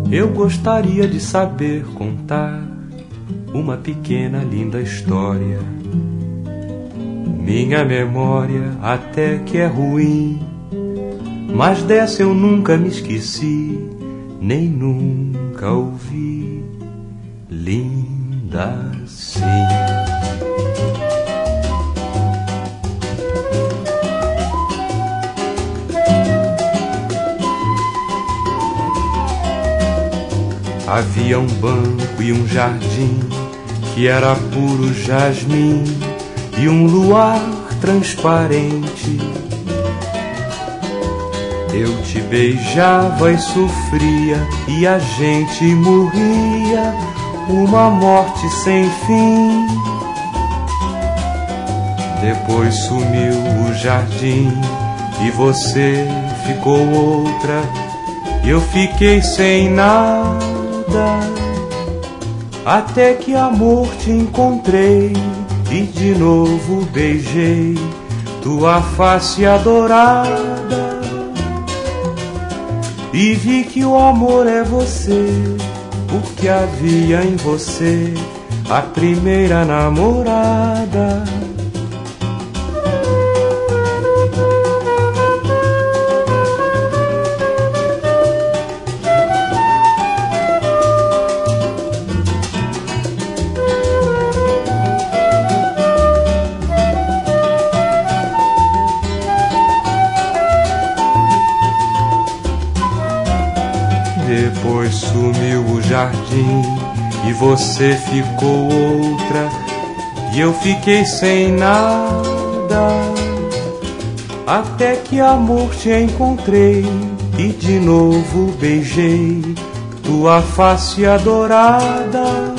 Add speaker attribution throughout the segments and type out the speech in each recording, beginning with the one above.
Speaker 1: Eu gostaria de saber contar uma pequena linda história. Minha memória até que é ruim, mas dessa eu nunca me esqueci, nem nunca ouvi. Linda sim. Havia um banco e um jardim que era puro jasmim e um luar transparente. Eu te beijava e sofria e a gente morria, uma morte sem fim. Depois sumiu o jardim e você ficou outra, eu fiquei sem nada. Até que amor te encontrei e de novo beijei tua face adorada. E vi que o amor é você, porque havia em você a primeira namorada. Depois sumiu o jardim e você ficou outra, e eu fiquei sem nada. Até que amor te encontrei e de novo beijei tua face adorada.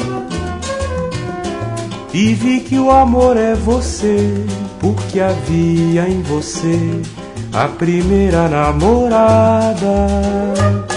Speaker 1: E vi que o amor é você, porque havia em você a primeira namorada.